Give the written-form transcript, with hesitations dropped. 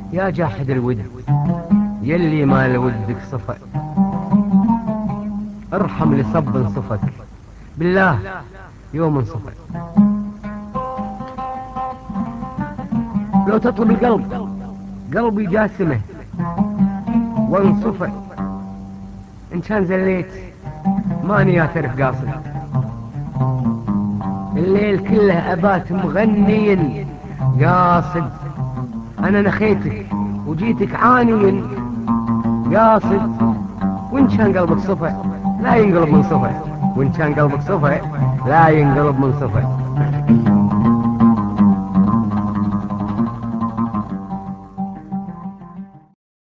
يا جاحد الود يلي ما لودك صفا، ارحم لصب صفك بالله يوم صفا. لو تطلب القلب قلبي جاسمه وانصفى، ان كان زليت ماني اعترف قاصد. الليل كله ابات مغني قاصد، انا نخيتك وجيتك عاني قاصد. وان كان قلبك صفا لا ينقلب من صفا، وان كان قلبك صفا لا ينقلب من صفا.